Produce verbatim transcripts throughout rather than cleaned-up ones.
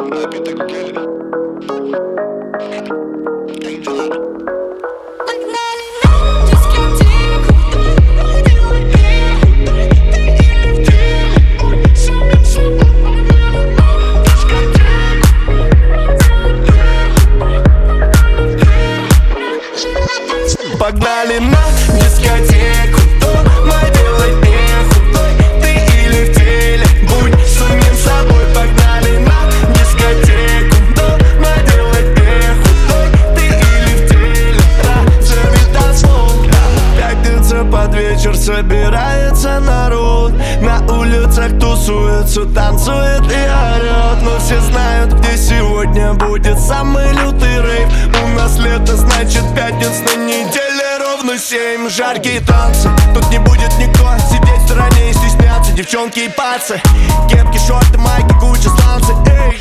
Напиток Кельвин. Погнали на дискотеку, дома делать нехудой. Ты или в теле, будь самим собой. Погнали на дискотеку, дома делать нехудой. Ты или в теле, разорви танцпол. Пятница под вечер, собирается народ. На улицах тусуется, танцует и орет. Но все знают, где сегодня будет самый лютый рейв. У нас лето, значит пятниц на неделе. Семь жаркие танцы, тут не будет никого сидеть в стороне и стесняться. Девчонки и пацы, кепки, шорты, майки, куча станций. Эй,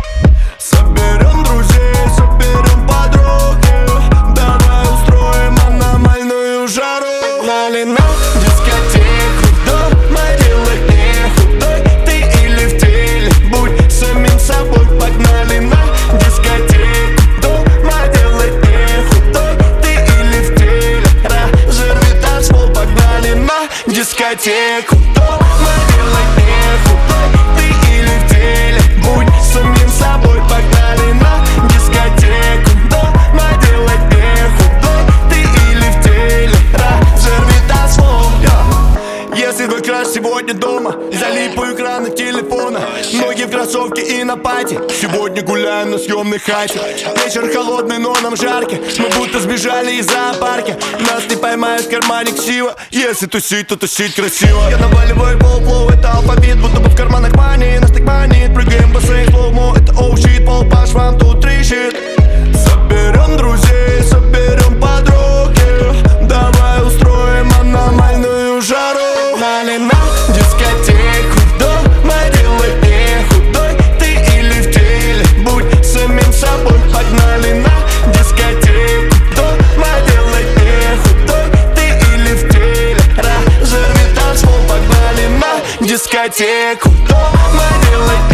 соберем друзей, соберем подруги. Давай устроим аномальную жару. Погнали на дискотеку, дома делать нехудой. Ты или в теле, будь самим собой. Погнали на дискотеку, дома делать нехудой. Ты или в теле, разорви танцпол. Погнали на дискотеку, дома делать нехудой. Ты или в теле, будь самим собой. Погнали на дискотеку, дома делать нехудой. Ты или в теле, разорви танцпол. Если твой краш сегодня дома, залипаю экраны телефона. Ноги в кроссовке и на пати. Сегодня гуляем на съемной хате. Вечер холодный, но нам жарко. Мы будто сбежали из зоопарка. Нас не поймают в кармане ксива. Если тусить, то тусить красиво. Я наваливаю пол-плоу, это алфавит. Будто бы в карманах мани, нас так манит. Прыгаем в бассейн, слоумо, это оу щит. Пол по швам, тут трещит. Соберем друзей, соберем подруги. Давай устроим аномальную жару. Погнали на дискотеку, дома делать нехудой. Ты или в теле, будь самим собой. Погнали на дискотеку, дома делать нехудой. Ты или в теле, разорви танцпол. Погнали на дискотеку, дома делать